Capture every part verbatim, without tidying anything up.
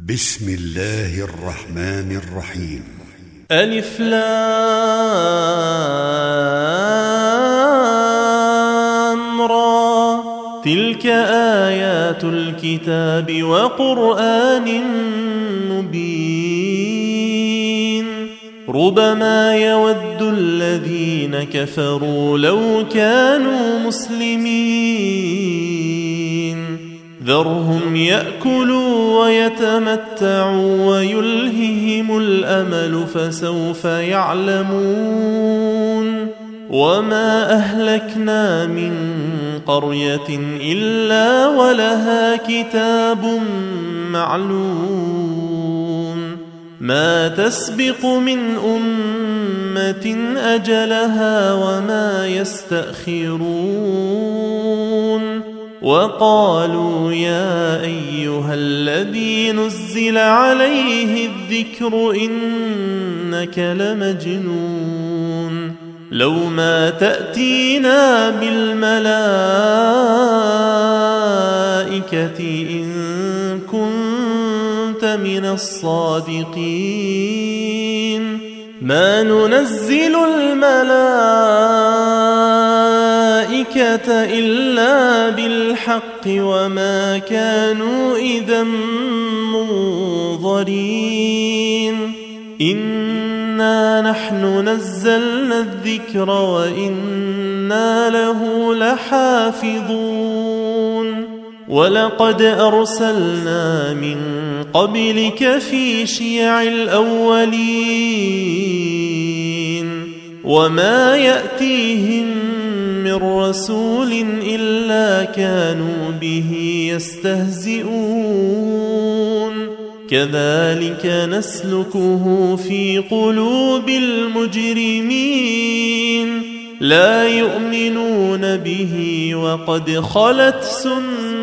بسم الله الرحمن الرحيم. ألف لام را، تلك آيات الكتاب وقرآن مبين. ربما يود الذين كفروا لو كانوا مسلمين، ذرهم يأكلوا ويتمتعوا ويلههم الأمل فسوف يعلمون. وما أهلكنا من قرية إلا ولها كتاب معلوم، ما تسبق من أمة أجلها وما يستأخرون. وقالوا يا أيها الذي نزل عليه الذكر إنك لمجنون، لو ما تأتينا بالملائكة إن كنت من الصادقين. ما ننزل الملائكة إلا بالحق وما كانوا إذا منظرين. إنا نحن نزلنا الذكر وإنا له لحافظون. ولقد أرسلنا من قبلك في شيع الأولين، وما يأتيهم من رسول إلا كانوا به يستهزئون. كذلك نسلكه في قلوب المجرمين، لا يؤمنون به وقد خلت سنة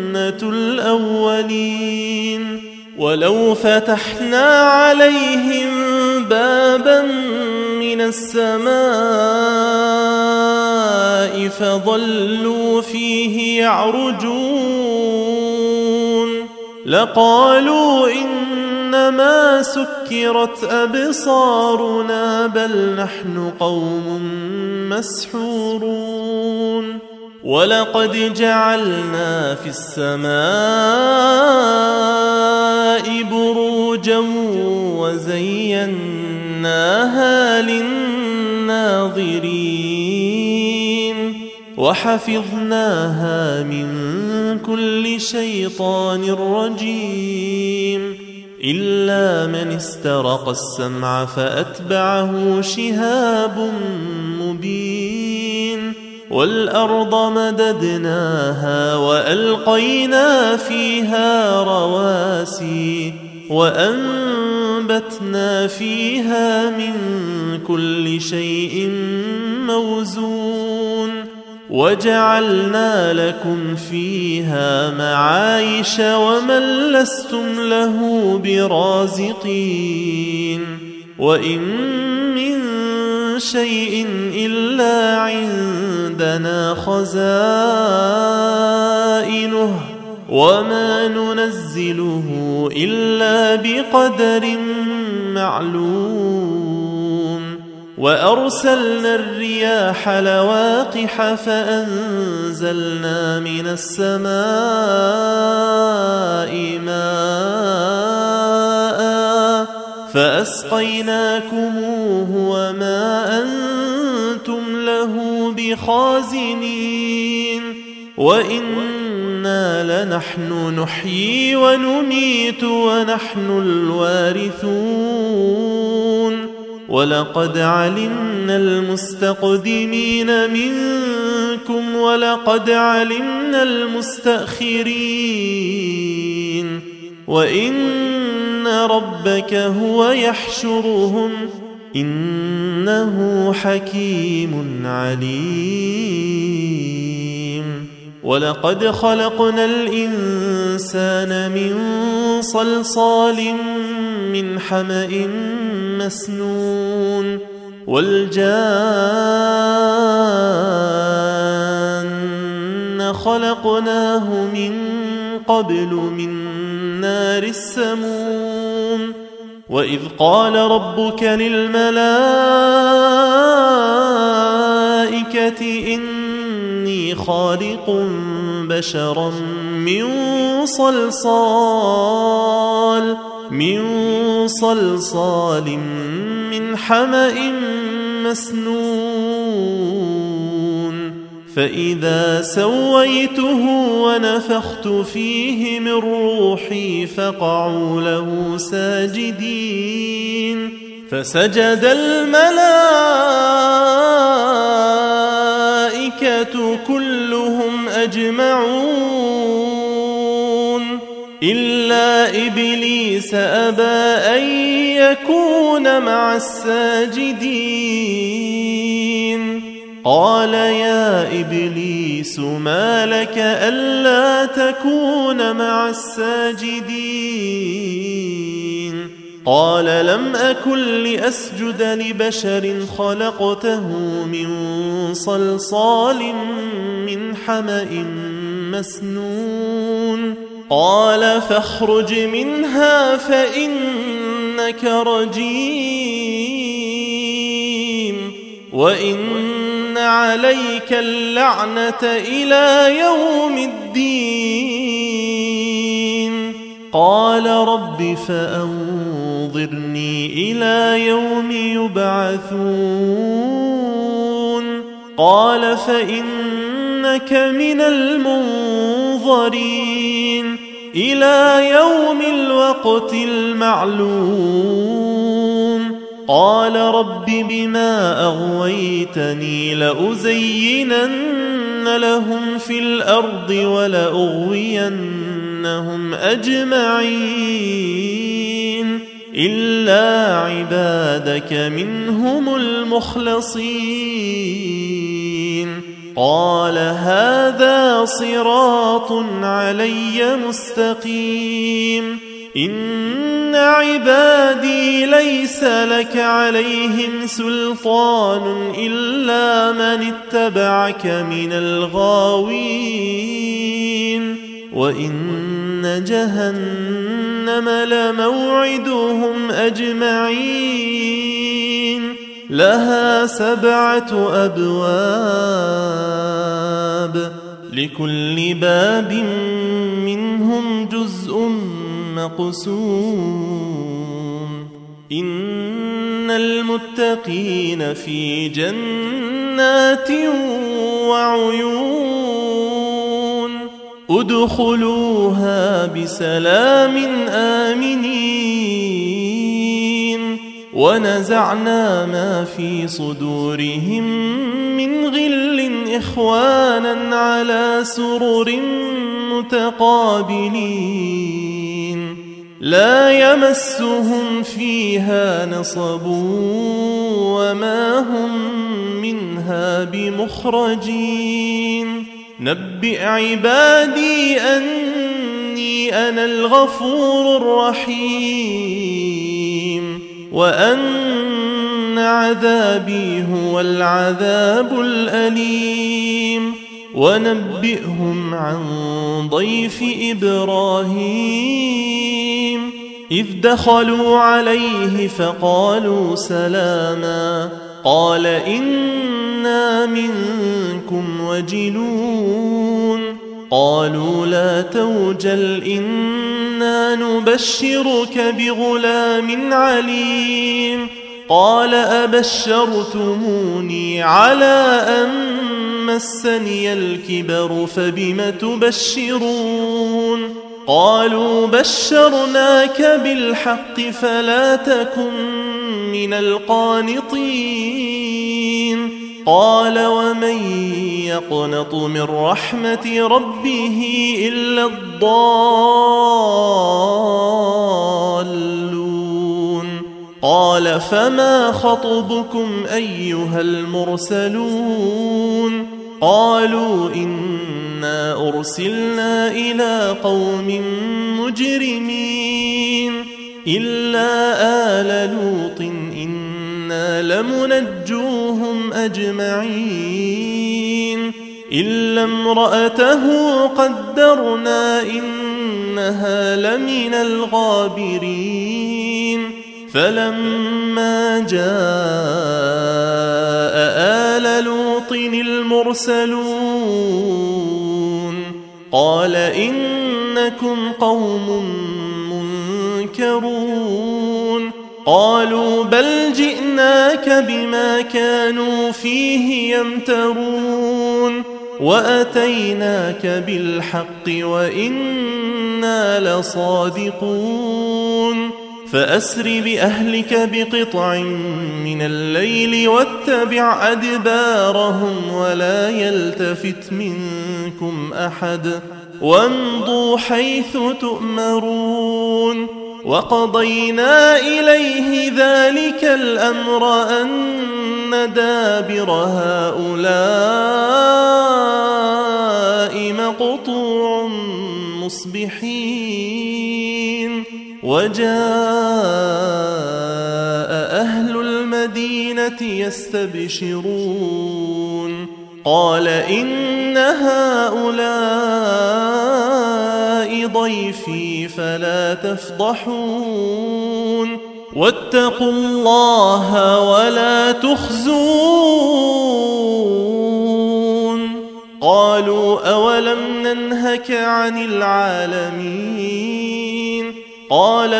الأولين. ولو فتحنا عليهم بابا من السماء فظلوا فيه يعرجون لقالوا إنما سكرت أبصارنا بل نحن قوم مسحورون. ولقد جعلنا في السماء بروجا وزيناها للناظرين وحفظناها من كل شيطان رجيم، إلا من استرق السمع فأتبعه شهاب مبين. والأرض مددناها وألقينا فيها رواسي وأنبتنا فيها من كل شيء موزون. وجعلنا لكم فيها معايش ومن لستم له برازقين. وإن من شيء إلا عندنا خزائنه وما ننزله إلا بقدر معلوم. وأرسلنا الرياح لواقح فأنزلنا من السماء ماء فأسقيناكموه وما أنتم له بخازنين. وإنا لنحن نحيي ونميت ونحن الوارثون. ولقد علمنا المستقدمين منكم ولقد علمنا المستأخرين. وإن ربك هو يحشرهم إنه حكيم عليم. ولقد خلقنا الإنسان من صلصال من حمأ مسنون. والجان خلقناه من قبل من النار السموم وإذ قال ربك للملائكة إني خالق بشرا من صلصال من صلصال من حمأ مسنون فإذا سويته ونفخت فيه من روحي فقعوا له ساجدين فسجد الملائكة كلهم أجمعون إلا إبليس أبى أن يكون مع الساجدين قال يا إبليس ما لك ألا تكون مع الساجدين قال لم أكن لأسجد لبشر خلقته من صلصال من حمأ مسنون قال فاخرج منها فإنك رجيم وإن عليك اللعنة إلى يوم الدين قال رب فأنظرني إلى يوم يبعثون قال فإنك من المنظرين إلى يوم الوقت المعلوم قال رب بما أغويتني لأزينن لهم في الأرض ولأغوينهم أجمعين إلا عبادك منهم المخلصين قال هذا صراط علي مستقيم إن عبادي ليس لك عليهم سلطان إلا من اتبعك من الغاوين وإن جهنم لموعدهم أجمعين لها سبعة أبواب لكل باب منهم جزء مقسوم إن المتقين في جنات وعيون ادخلوها بسلام آمنين ونزعنا ما في صدورهم من غل إخوانا على سرر متقابلين لا يمسهم فيها نصب وما هم منها بمخرجين نبئ عبادي أني أنا الغفور الرحيم وأن عذابي هو العذاب الأليم ونبئهم عن ضيف إبراهيم إذ دخلوا عليه فقالوا سلاما قال إنا منكم وجلون قالوا لا توجل إنا نبشرك بغلام عليم قال أبشرتموني على أن مسني الكبر فبم تبشرون قالوا بشرناك بالحق فلا تكن من القانطين قال ومن يقنط من رحمة ربه إلا الضالون قال فما خطبكم أيها المرسلون قالوا إنا أرسلنا إلى قوم مجرمين إلا آل لوط إنا لمنجوهم أجمعين إلا امرأته قدرنا إن إنها لمن الغابرين فلما جاء آل لوط المرسلون قال إنكم قوم منكرون قالوا بل جئناك بما كانوا فيه يمترون وأتيناك بالحق وإنا لصادقون فأسر بأهلك بقطع من الليل واتبع أدبارهم ولا يلتفت منكم أحد وامضوا حيث تؤمرون وقضينا إليه ذلك الأمر أن دابر هؤلاء مقطوع مصبحين وجاء أهل المدينة يستبشرون قال إن هؤلاء ضيفي فلا تفضحون واتقوا الله ولا تخزون قالوا أولم ننهك عن العالمين قال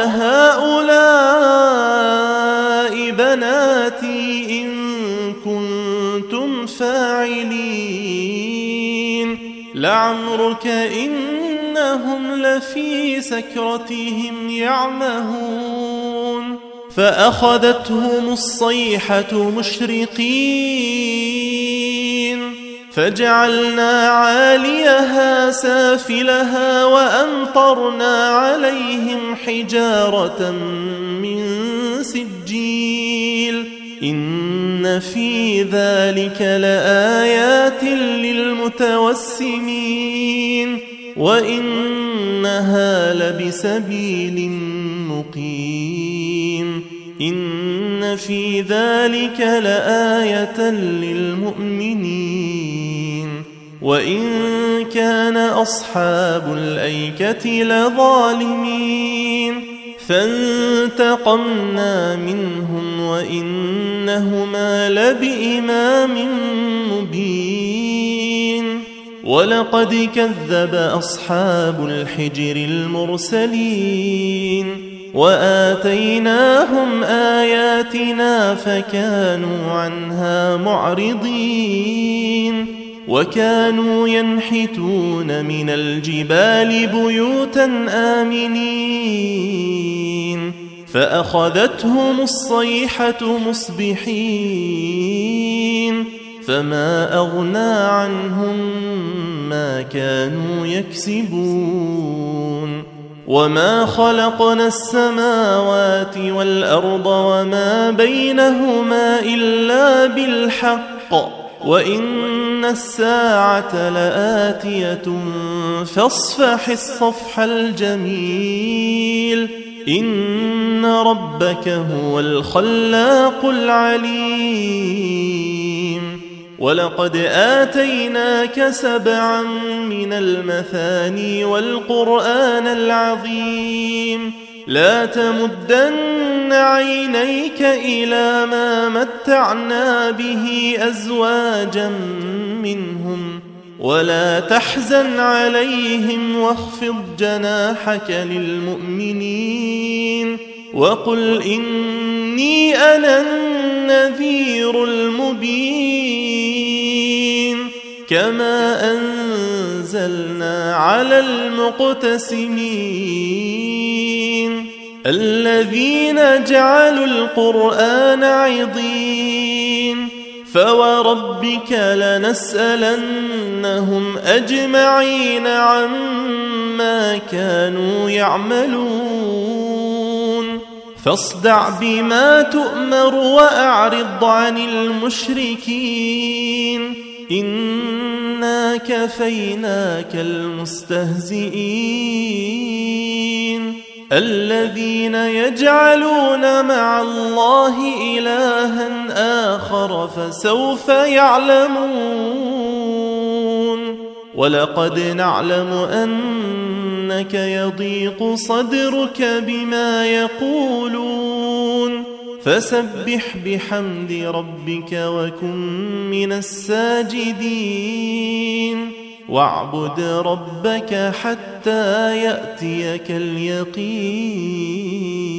هؤلاء بناتي إن كنتم فاعلين لعمرك إنهم لفي سكرتهم يعمهون فأخذتهم الصيحة مشرقين فجعلنا عاليها سافلها وأمطرنا عليهم حجارة من سجيل إن في ذلك لآيات للمتوسمين وإنها لبسبيل مقيم إن في ذلك لآية للمؤمنين وإن كان أصحاب الأيكة لظالمين فانتقمنا منهم وإنهما لبإمام مبين ولقد كذب أصحاب الحجر المرسلين وآتيناهم آياتنا فكانوا عنها معرضين وكانوا ينحتون من الجبال بيوتا آمنين فأخذتهم الصيحة مصبحين فما أغنى عنهم ما كانوا يكسبون وما خلقنا السماوات والأرض وما بينهما إلا بالحق وإن الساعة لآتية فاصفح الصفح الجميل إن ربك هو الخلاق العليم ولقد آتيناك سبعا من المثاني والقرآن العظيم لا تمدن عينيك إلى ما متعنا به أزواجا منهم ولا تحزن عليهم واخفض جناحك للمؤمنين وقل إني أنا النذير المبين كما أنزلنا على المقتسمين الذين جعلوا القرآن عضين فوربك لنسألنهم أجمعين عما كانوا يعملون فاصدع بما تؤمر وأعرض عن المشركين إنا كفيناك المستهزئين الذين يجعلون مع الله إلها آخر فسوف يعلمون ولقد نعلم أن إنك يضيق صدرك بما يقولون فسبح بحمد ربك وكن من الساجدين واعبد ربك حتى يأتيك اليقين.